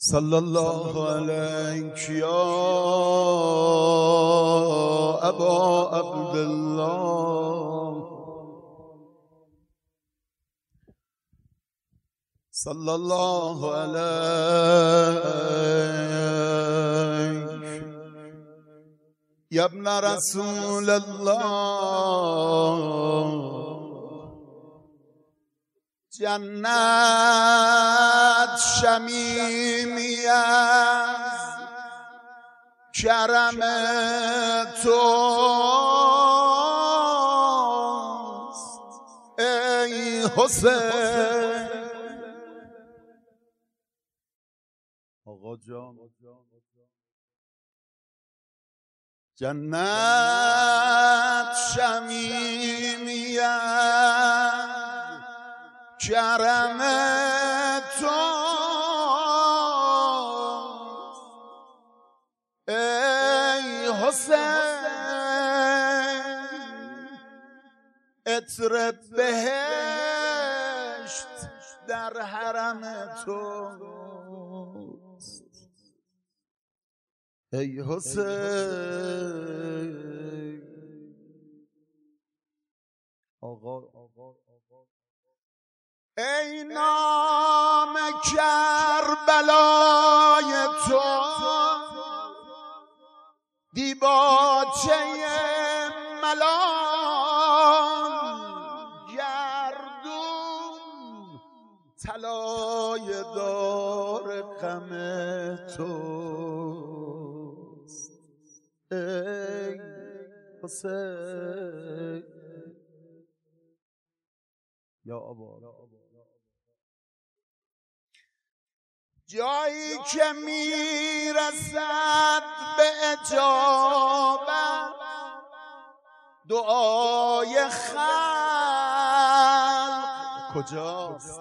صلى الله عليك يا أبا عبد الله صلى الله عليك يا ابن رسول الله جنت شمیمی از کرم توست ای حسین. آقا جان جنت شمیمی از کرم توست ای حسین. عطر بهشت در حرم توست ای حسین. آقا ای نام کربلای تو دیباچه ملال گردون طلای دار غم توست ای حسین. یا ابا جایی که میرسد به اجابت دعای خلق کجاست؟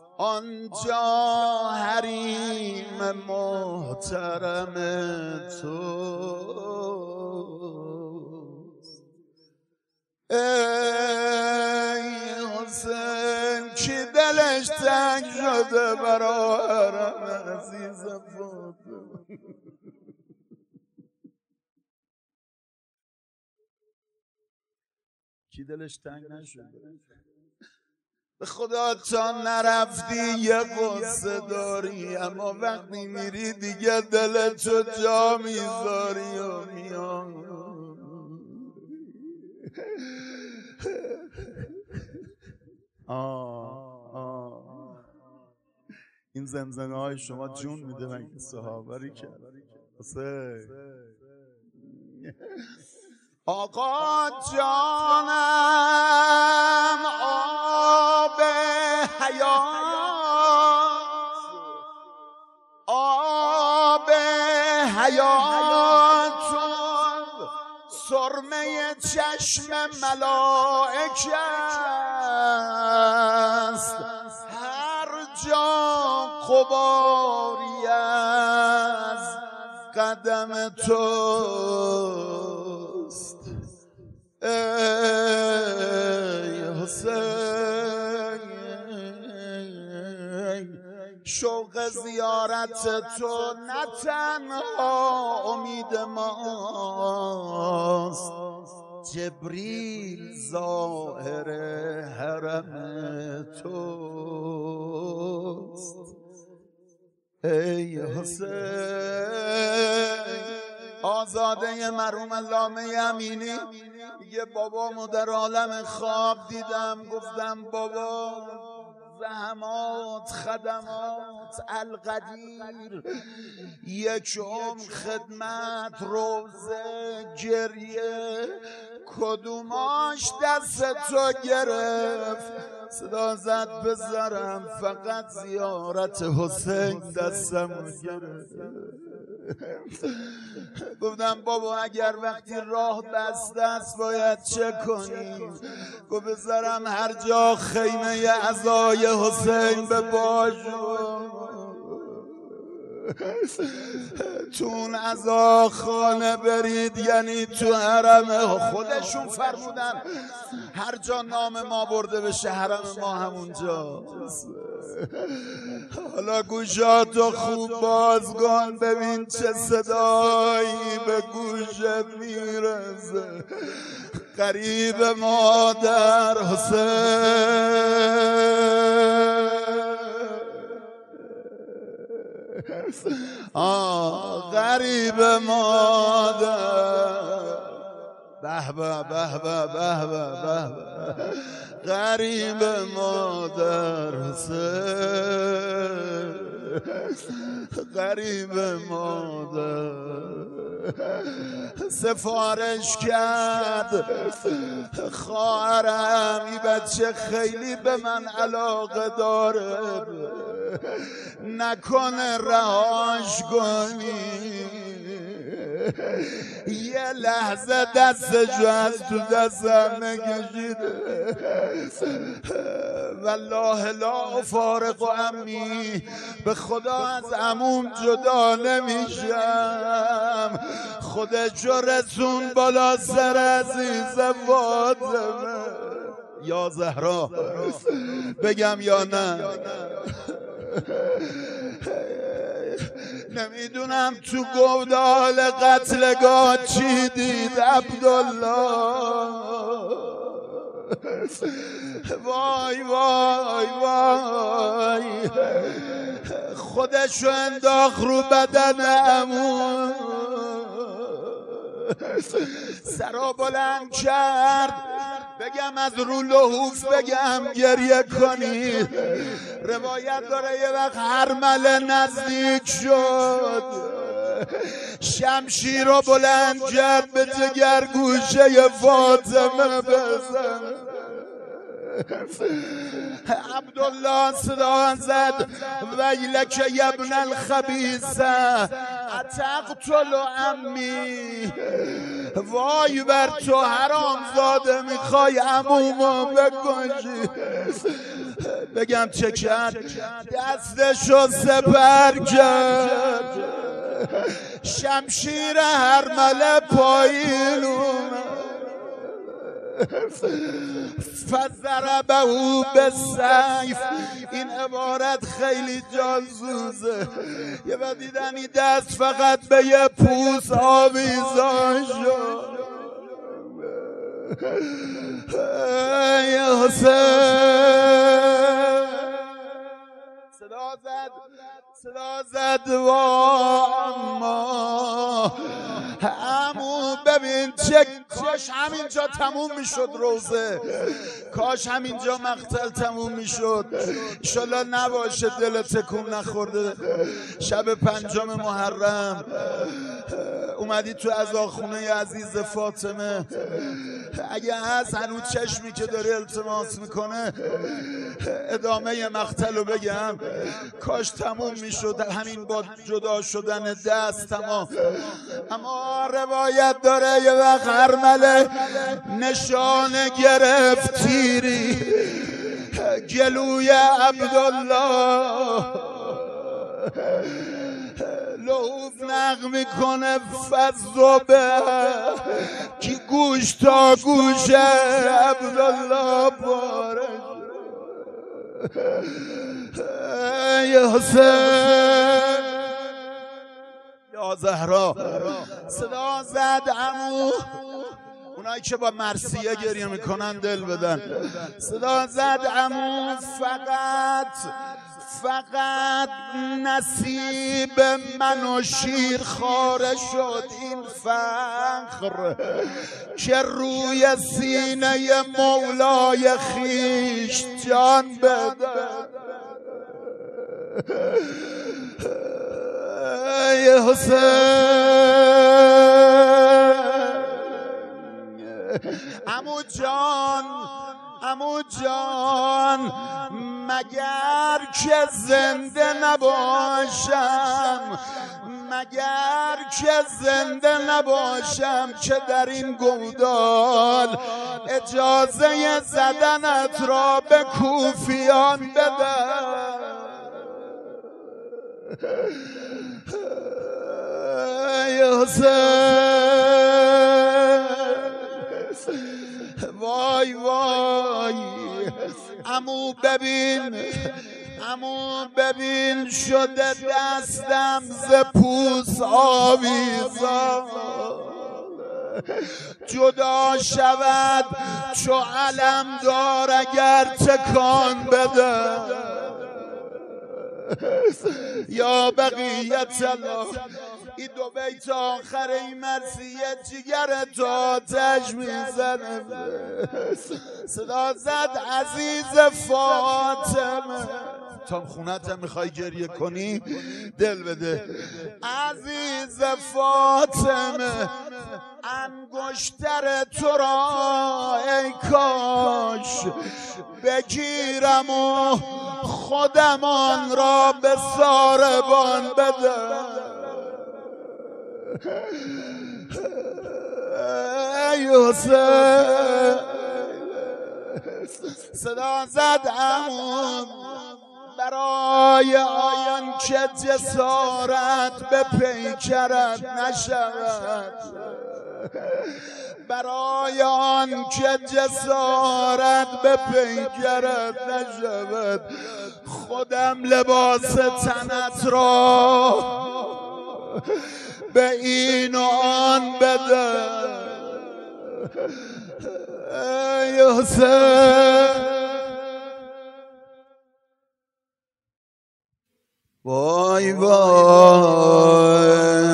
آنجا حریم محترم توست ای حسین. کی دلش تنگ شده برا حرم عزیز فاطمه؟ کی دلش تنگ نشده؟ به خدا تا نرفتی یه قصه داری، اما وقتی میری دیگه دلتو جا میذاری و میای. این زمزمه های شما جون میده مگه صحابه که حسین. آقا جانم آب حیات، آب حیات سرمه چشم ملائکه است، هر جا غباری از قدم توست ای حسین. شوق زیارت تو نه تنها امید ماست، جبریل ظاهر حرم توست ای حسین. آزاده مرحوم علامه امینی میگه بابامو در عالم خواب دیدم، گفتم بابا زحمات خدمات القدیر، یک عمر خدمت روزه گریه، کدوماش دست تو گرفت؟ صدا زد بذارم فقط زیارت حسین دستمو گرفت. گفتم بابا اگر وقتی راه بسته است باید چه کنیم؟ گفت بذارم هر جا خیمه عزای حسین به باشون، تو اون عزاخانه برید، یعنی تو حرم خودشون فرمودن هر جا نام ما برده بشه حرم ما همونجاست. حالا گوشاتو خوب باز کن ببین چه صدایی به گوشت میرسه. غریب مادر حسین، غریب مادر، به به به به به به، غریب مادر حسین، غریب مادر. سفارش کرد خواهرم این بچه خیلی به من علاقه داره، نکنه رهاش کنی. یه لحظه دستشو از تو دستم نکشید، والله لا فارق و امی، به خدا از عموم جدا نمیشم. خودشو رسون بالا سر عزیز فاطمه. یا زهرا بگم یا نه؟ نمیدونم تو گودال قتلگاه چی دید عبدالله. وای وای وای، خودشو انداخت رو بدن عمو، سرا بلند کرد. بگم از رو لحوف بگم گریه کنید. روایت داره یه وقت هرمله نزدیک شد، شمشیر رو بلند کرد به جگر گوشه فاطمه بزن. عبدالله صدا زد ویلک یبن الخبیثه اتقتل عمی، وای بر تو حرام زاده میخوای عمومو بکشی. بگم چه کرد؟ دستشو سپر کرد، شمشیر هرمله پایین اومد، فضربه بالسیف. این عبارت خیلی جاسوسه. یه وقت دیدن این دست فقط به یه پوست آویزان شد. ای حسین صدا زد و اما عمو ببین چه، کاش همینجا تموم میشد روزه، کاش همینجا مقتل تموم میشد. انشالله نباشه دل تکون نخورده. شب 5 محرم اومدی تو عزاخونه عزیز فاطمه. اگه هست هنوز چشمی که داره التماس میکنه ادامه مقتل رو بگم. کاش تموم میشد همین با جدا شدن دست تمام. اما روایت داره یه وقت هرمله نشانه گرفت تیری گلوی عبدالله، لحوف نق میکنه فضوبه کی گوش تا گوش عبدالله باره. ای حسین یا زهرا صدا زد عمو. اونایی که با مرثیه گریه میکنن دل بدن. صدا زد عمو فقط نصیب من و شیر خاره شد این فخر که روی سینه مولای خیش جان بده. ای حسین عمو جان مگر که زنده نباشم که در این گودال اجازه زدنت را به کوفیان بدم. ای حسین وای وای عمو ببین همون ببین شده دستم ز پوست آویزان، جدا شود چو علم دار اگر تکان بده. یا بقیت الله، این دو بیت آخر این مرثیه جگر تو آتش میزنه. صدا زد عزیز فاطمه، تا خونتم میخوای گریه کنی دل بده. عزیز فاطمه انگشتر تو را ای کاش بگیرم و خودم آن را به ساربان بدم. ای حسین صدا زد عمون برای آن که جسارت به پیکرت نشود، برای آن که جسارت به پیکرت نشود، خودم لباس تنت را به این و آن بده. ای حسین وای وای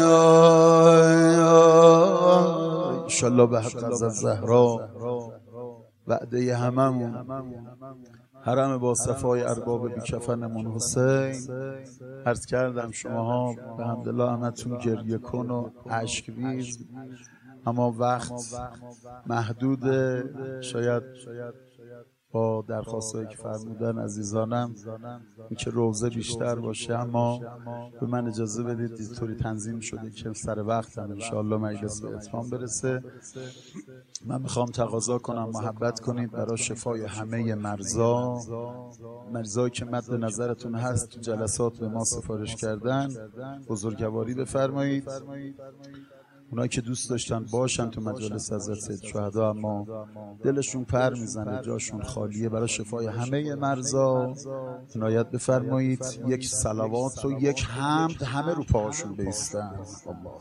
انشالله به حق از زهرا وعده هممون حرم با صفای ارباب بیکفنمون حسین. عرض کردم شماها به حمدالله همتون گریه کن و اشک ریز، اما وقت محدوده. شاید با درخواستایی که فرمودن عزیزانم این که روزه بیشتر باشه، اما به من اجازه بدید اینطوری تنظیم شده که سر وقت هم انشاءالله مجلس به اتمام برسه. من میخوام تقاضا کنم محبت کنید برای شفای همه مرضایی که مد نظرتون هست تو جلسات به ما سفارش کردن، بزرگواری بفرمایید. اونایی که دوست داشتن باشن تو مجالس حضرت سید شهدا اما دلشون پر میزنه، جاشون خالیه، برای شفای همه مرضا عنایت بفرمایید. یک صلوات و یک حمد همه رو پاهاشون بایستن. الله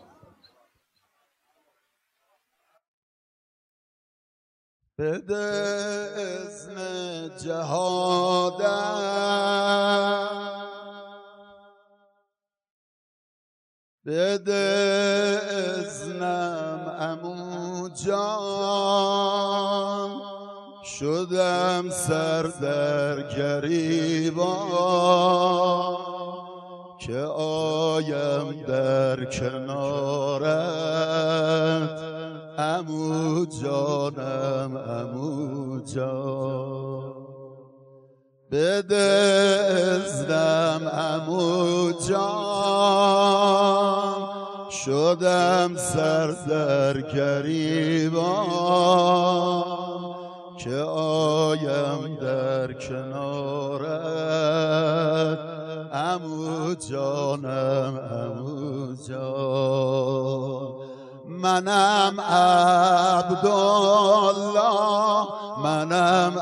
بده اذن جهادم، بده اذنم عمو جان، شدم سر در گریبان که آیم در کنارت عمو جانم عمو جان. بده اذنم عمو جان، شدم سر در گریبان که آیم در کنارت عمو جانم عمو جان. منم عبدالله، منم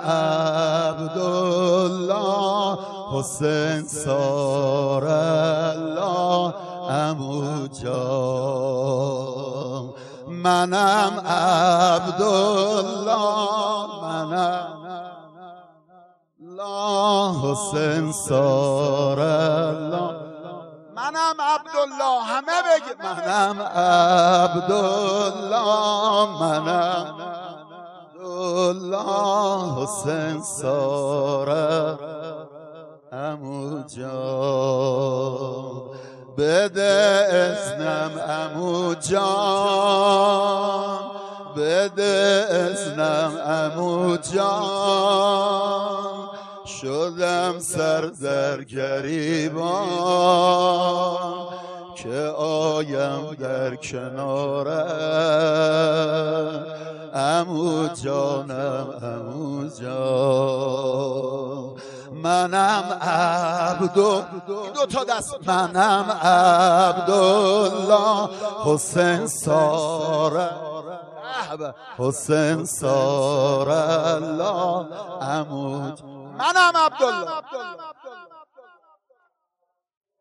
عبدالله، حسین سار الله عمو جان. منم عبدالله، منم الله، حسین سار الله. منم عبدالله، همه بگی منم عبدالله، منم عبدالله، حسین سار عمو جان. بده اذنم عمو جان، بده اذنم عمو جان، شدم سر در گریبان که آیم در کنارت عمو جانم عمو جان. منم دو تا دست، منم عبدالله، حسین سار حسین سار الله عمو. منم عبدالله.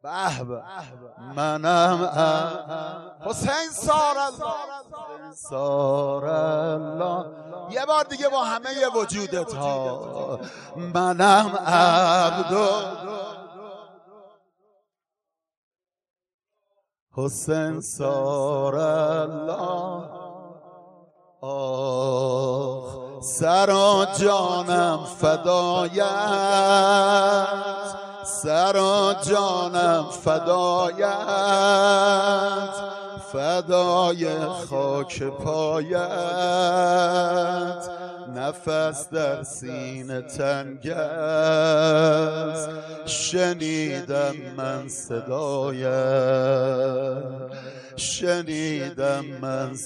منم حسین سار الله یه بار دیگه با همه ی وجودت ها منم حسین سار الله آخ سر و جانم فدایت سر و جانم فدایت فدای خاک پایت نفس در سینه تنگ است شنیدم من صدایت شنیدم من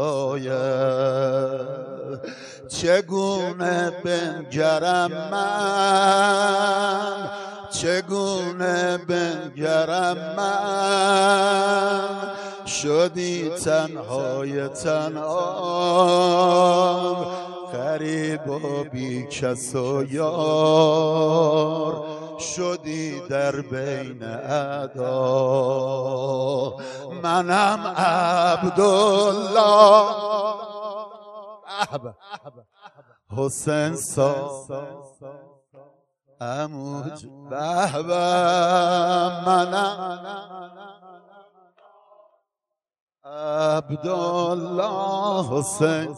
صدایت چگونه بنگرم من چگونه بنگرم من شدی تنهای تنها غریب و بی کس و یار شدی در بین اعدا منم عبدالله حسین سار اموج منم عبدالله حسین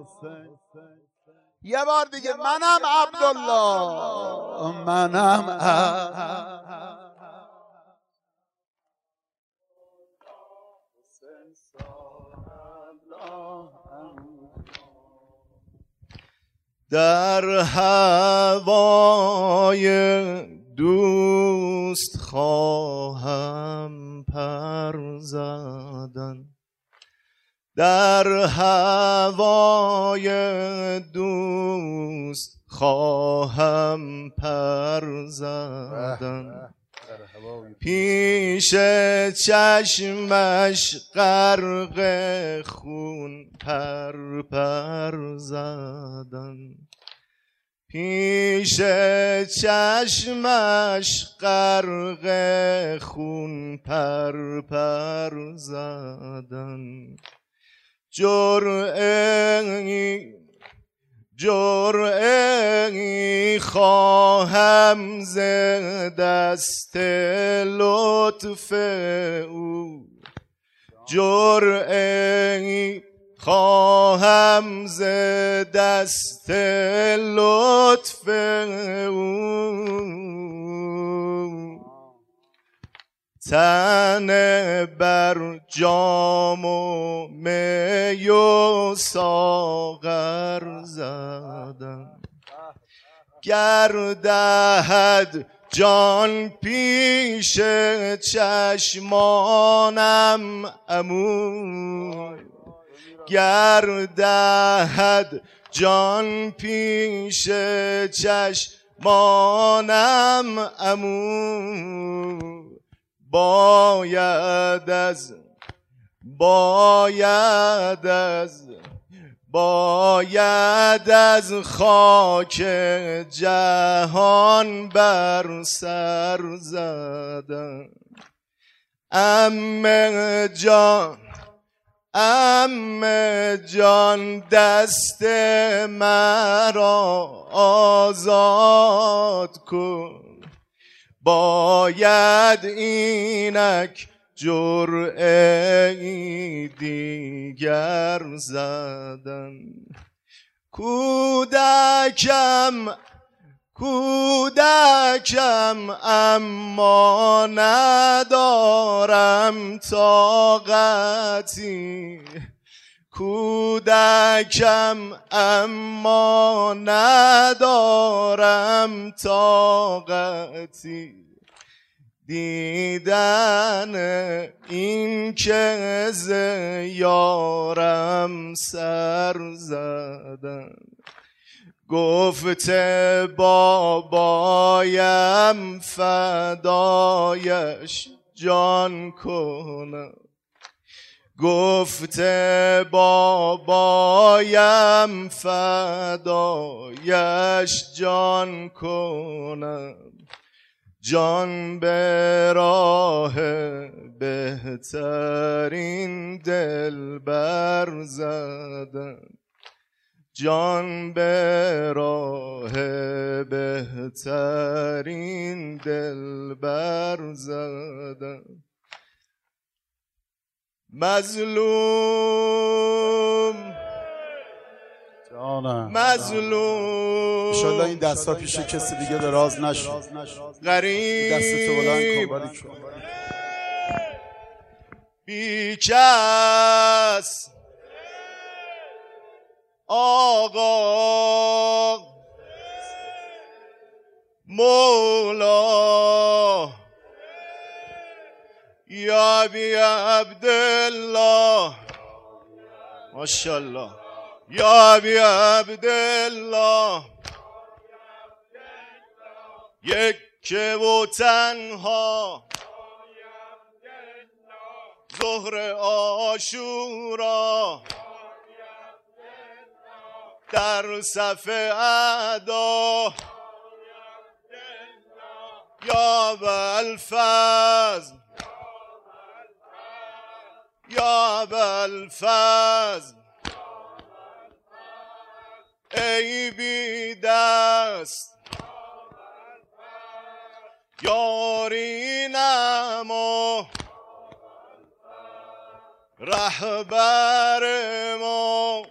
یه بار دیگه منم عبدالله منم در هوای دوست خواهم پر زدن در هوای دوست خواهم پر زدن پیش چشمش غرق خون پر زدن پیش چشمش غرق خون پر زدن جرعه‌ای خواهم ز دست لطف او جرعه‌ای خواهم ز دست لطف او تنه بر جام و می و ساغر زدم گر دهد جان پیش چشمانم عمو گر دهد جان پیش چشمانم عمو باید از خاک جهان بر سر زدن عمه جان دست مرا آزاد کن باید اینک جرعه‌ای دیگر زدن کودکم اما ندارم طاقتی کودکم اما ندارم طاقتی دیدن این که ز یارم سر زدن گفته بابایم فدایش جان کنم گفته بابایم فدایش جان کنم جان به راه بهترین دلبر زدن، جان به راه بهترین دلبر زدن. مظلوم مظلوم انشالله این دستا پیش کسی دیگه دراز نشد. غریب دستتو بلند کن بی کس آقا مولا یا بی عبدالله ماشاءالله یا بی عبدالله یک و تنها ظهر عاشورا در صف اعدا یا بالفضل یا بالفضل ای بی دست یاری نما رهبر ما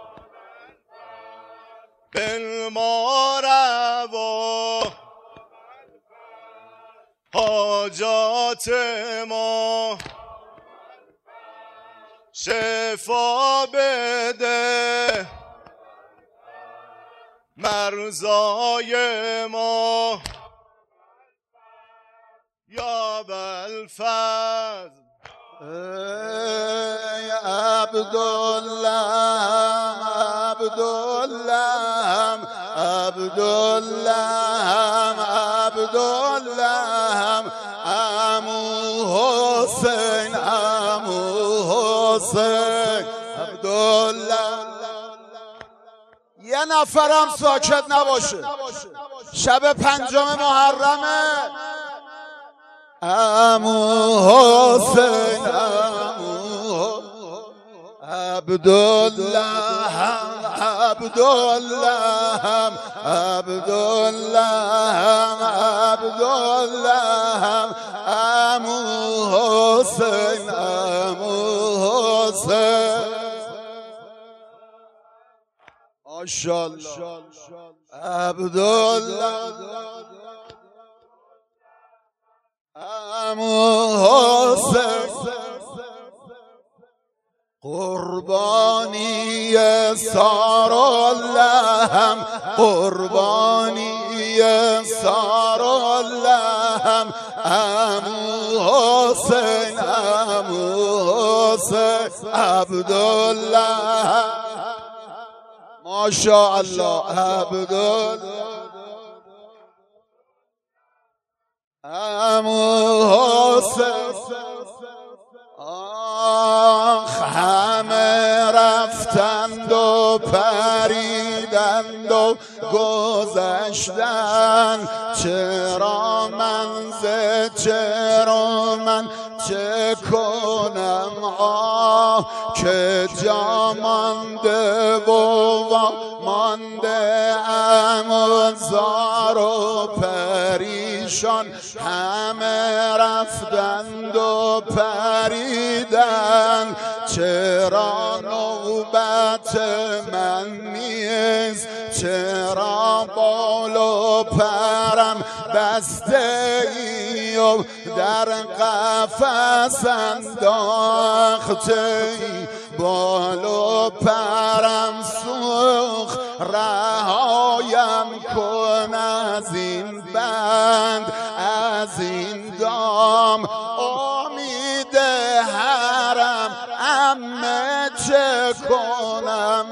بالما روا حاجات ما شفا بده مرزای ما یا بالفضل ای عبدالله عبدالله عبدالله عبدالله عمو حسین عمو حسین عبدالله. یه نفرم ساکت نباشه، شب 5 محرمه. عمو حسین عمو عبدالله عبدالله عبدالله عبدالله عمو حسین عمو حسین ماشاءالله عبدالله عمو حسین قربانی ساراللهم قربانی ساراللهم عمو حسین عمو حسین عبدالله ماشاءالله عبدالله عمو حسین. آخ همه رفتند و پریدند و گذشتند، چرا من چه کنم آه که جا مانده و مانده ام و زار و پریشان. همه رفتند و پریدند، چرا نوبت من نیست؟ چرا بال و پرم بسته ای و در قفس انداخته ای؟ بال و پرم سوخت رهایم کن از این بند، از این دام امید حرم عمه چه کنم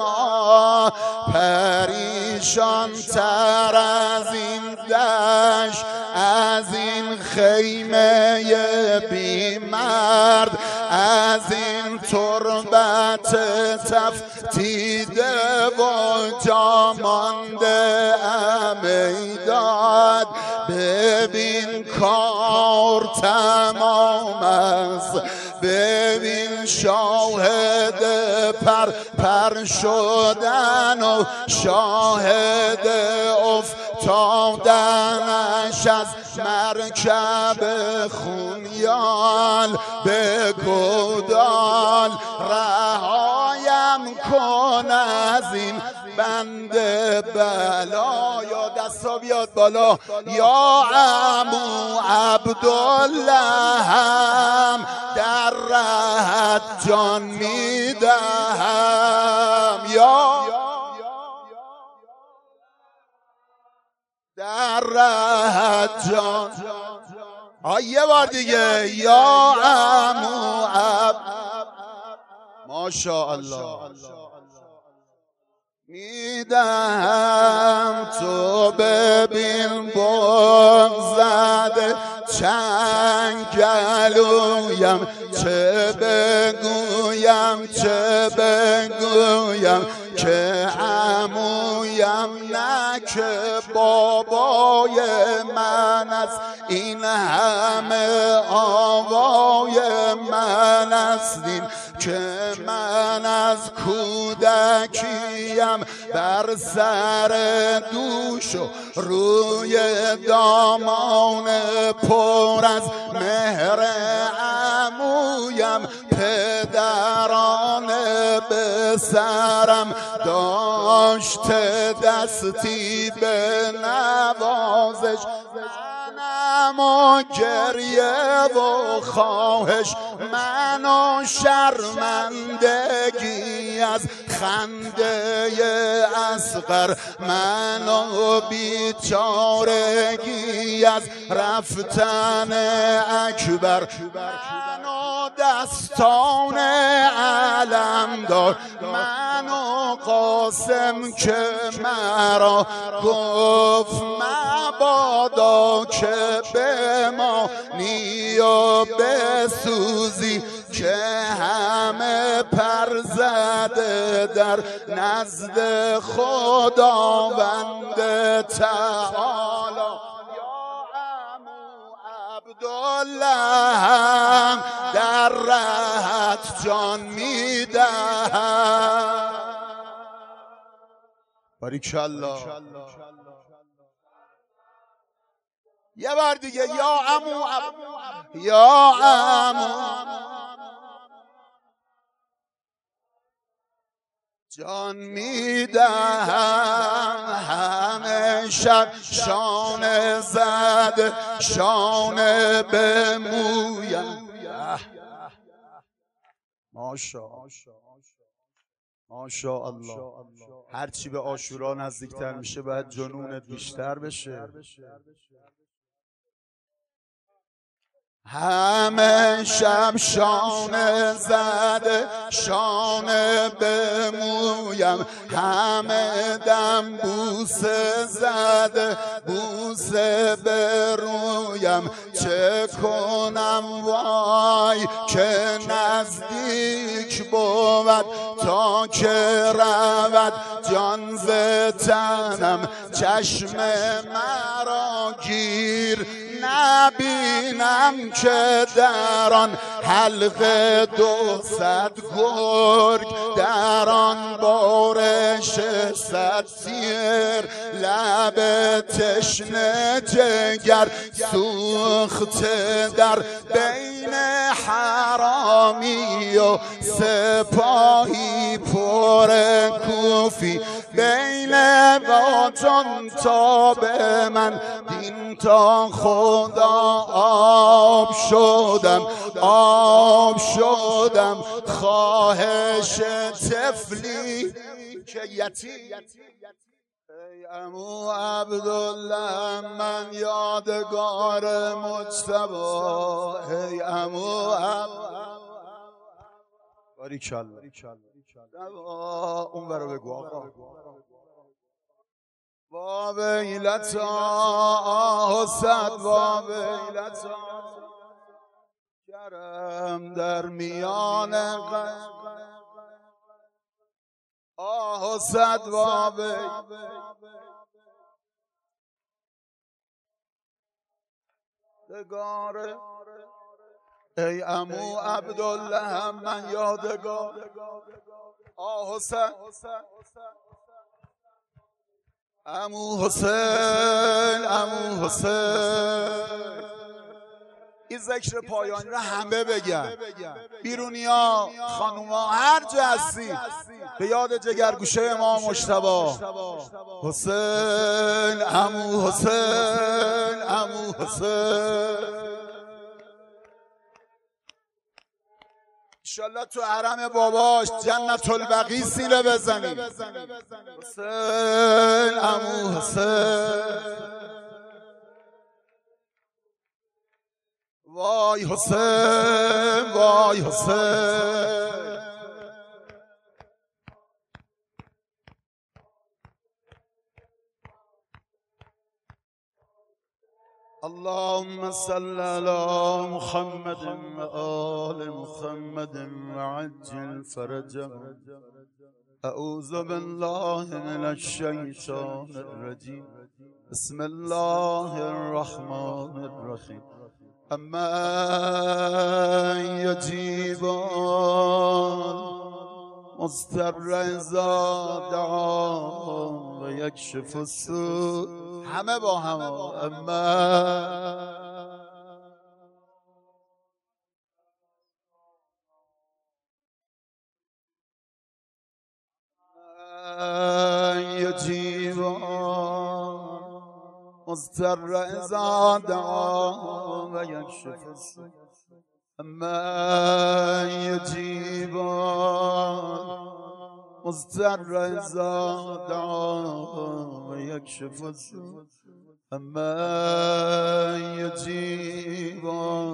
پریشان تر از این دشت، از این خیمه بی مرد، از این تربت تفتیده و جا مانده ام ایداد به ببین کار تمام است، ببین شاهد پر شدن و شاهد افتادنش از مرکب خونیال به گودال. رهایم کن از این بند بلا. یا دستا بیاد بالا. یا عمو عبدالله هم در رهت جان میدهم، یا در رهت جان. یه بار دیگه. یا عمو ماشاءالله میدم. تو ببین بگذده چنگ گلویم، چه بگویم چه بگویم که عمویم نه که بابای من است، این همه آوای من است، این که من از کودکیم بر سر دوش و روی دامان پر از مهر عمویم پدرانه به سرم داشته دستی به نوازش، منم و گریه و خواهش، من و شرمندگی از خنده اصغر، من و بیچارگی از رفتن اکبر، من و دستان علمدار، من و قاسم که مرا گفت مبادا که بمانی و بسوزی، که همه پر زده در نزد خداوند تعالی. یا عمو عبدالله هم در رهت جان میدهم. باریکالله. یه بار دیگه. یا عمو یا عمو جان میدهم. همه شب شانه زد شانه به مویم. ماشاءالله. هرچی به عاشورا نزدیکتر میشه باید جنونت بیشتر بشه. همه شب شانه زده شانه به مویم، همه دم بوسه زده بوسه به رویم، چه کنم وای که نزدیک بود تا که رود جان ز تنم، چشم مرا گیر نبینم که در آن حلقه 200 گرگ، در آن بارش 600 تیر، لب تشنه جگر سوخته در بین حرامی و سپاهی پر کوفی، بین واجان تا به من دین تا خدا آب شدم خواهش طفلی که یتیم. ای عمو عبدالله من یادگار مجتبی، ای عمو باریکالله. اون برو بگو آقا. با ویلتا حسد با ویلتا کرم در میان حسد با یادگاره ای عمو عبدالله من یادگار حسین عمو حسین عمو حسین. این ذکر پایانی را همه بگن، بیرونیا، خانوما، هر جا هستی به یاد جگرگوشه امام مجتبی حسین عمو حسین عمو حسین. انشالله تو حرم باباش جنت البقیع سینه بزنی. حسین عمو حسین. وای حسین وای حسین. اللهم صل على محمد وآل محمد وعجل فرجهم. أعوذ بالله من الشيطان الرجيم. بسم الله الرحمن الرحيم. أما يجيب مضطر إذا دعا ويكشف السوء. همه با هم. اما يجيب مضطر إذا دعا ويكشف السوء. أما يجيب مضطر إذا دعا ويكشف السوء. أما يجيب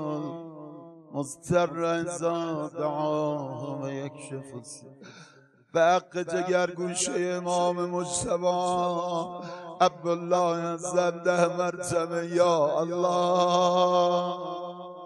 مضطر إذا دعا ويكشف السوء. به حق جگرگوشه امام مجتبی عبدالله زنده مرتبه یا الله.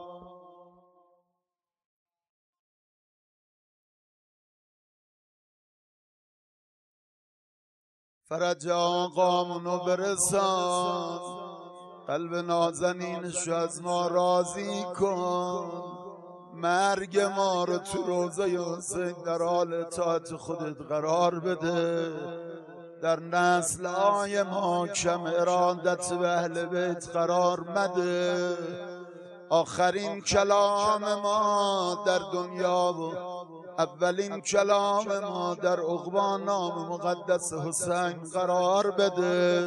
فرج آقامونو برسان، قلب نازنینشو از ما راضی کن. مرگ ما رو تو روضه حسین در حال اطاعت خودت قرار بده. در نسل های ما کم ارادت به اهل بیت قرار مده. آخرین کلام ما در دنیا و اولین کلام ما در عقبی نام مقدس حسین قرار بده.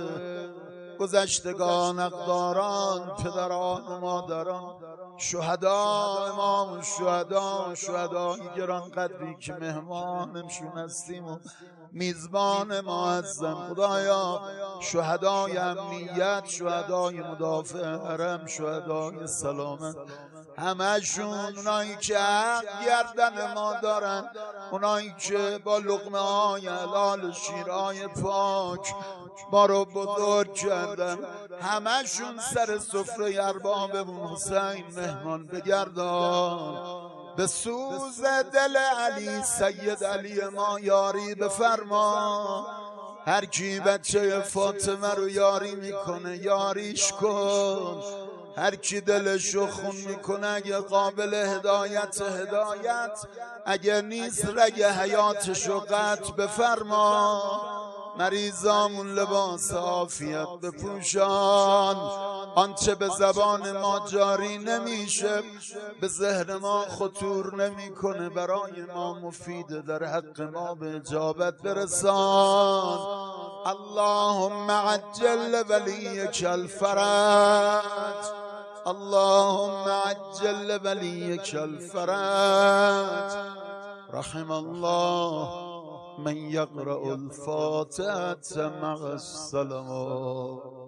گذشتگان اقداران، پدران و مادران، شهدا، امام شهدا، شهدای گران قدری که مهمانشون هستیم و میزبان ما هستن. خدایا شهدای امنیت، شهدای مدافع حرم، شهدای سلامت، همشون، اونایی که حق گردن ما دارن، اونایی که با لقمه های حلال شیرهای پاک ما رو بزرگ کردن، همشون سر سفره اربابمون حسین مهمان بگردان. به سوز دل علی سید علی ما یاری بفرما. هر کی بچه فاطمه رو یاری میکنه یاریش کن. هر کی دلشو خون میکنه اگه قابل هدایت هدایت، اگه نیست رگ حیاتشو قطع بفرما. مریضامون لباس عافیت بپوشان. آنچه به زبان ما جاری نمیشه، به ذهن ما خطور نمیکنه، برای ما مفیده، در حق ما به اجابت برسان. اللهم عجل ولیک الفرج. اللهم عجل ولیک الفرج. رحم الله من يقرأ الفاتحة مع السلام.